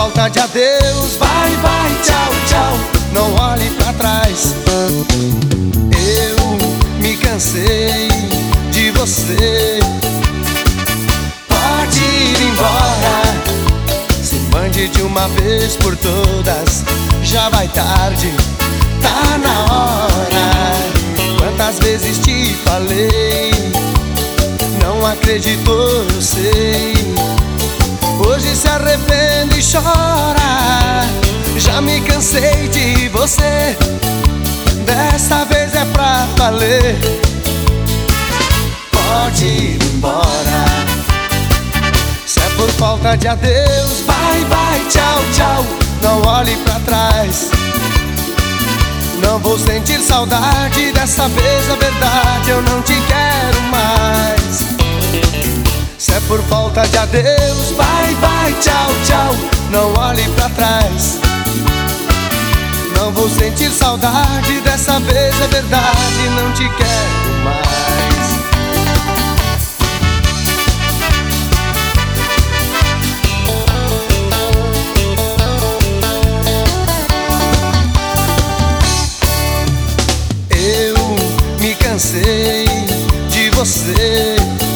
falta de adeus, vai, vai, tchau, tchau, não olhe pra trás. Eu me cansei de você. Pode ir embora, se mande de uma vez por todas. Já vai tarde, tá na hora. Quantas vezes te falei, não acreditou, eu sei. Hoje se arrepende e chora. Já me cansei de você, dessa vez é pra valer. Pode ir embora, se é por falta de adeus, vai, vai, tchau, tchau, não olhe pra trás. Não vou sentir saudade, dessa vez é verdade, eu não te quero mais. Se é por falta de adeus, vai, vai, tchau, tchau, não olhe pra trás. Não vou sentir saudade, dessa vez é verdade, não te quero mais. Eu me cansei de você.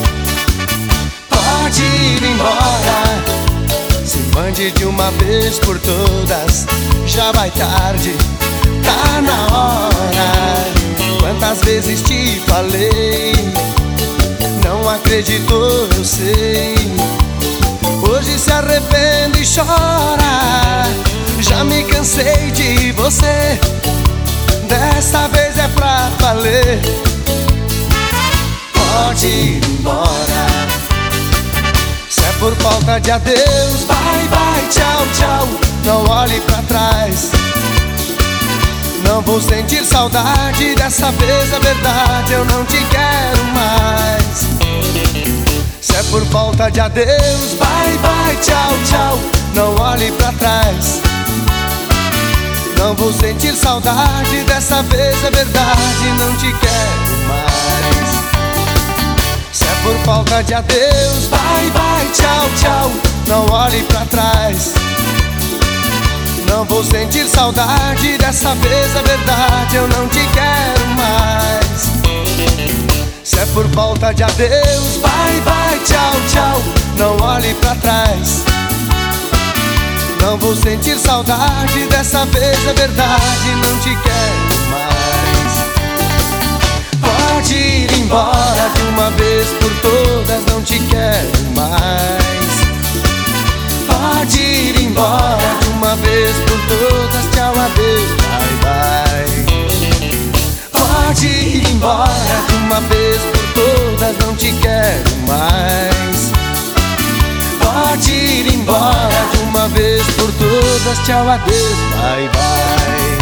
Pode ir embora, se mande de uma vez por todas. Já vai tarde, tá na hora. Quantas vezes te falei, não acreditou, eu sei. Hoje se arrepende e chora. Já me cansei de você, dessa vez é pra valer. Pode ir embora, se é por falta de adeus, vai, vai, tchau, tchau, não olhe pra trás. Não vou sentir saudade, dessa vez é verdade, eu não te quero mais. Se é por falta de adeus, vai, vai, tchau, tchau, não olhe pra trás. Não vou sentir saudade, dessa vez é verdade, não te quero mais. Se é por falta de adeus, vai, vai, tchau, tchau, não olhe pra trás. Não vou sentir saudade, dessa vez é verdade, eu não te quero mais. Se é por falta de adeus, vai, vai, tchau, tchau, não olhe pra trás. Não vou sentir saudade, dessa vez é verdade, não te quero mais. Pode ir embora de uma vez por todas, não te quero mais. Pode ir embora de uma vez por todas, tchau, adeus, bye, bye. Pode ir embora de uma vez por todas, não te quero mais. Pode ir embora de uma vez por todas, tchau, adeus, bye, bye.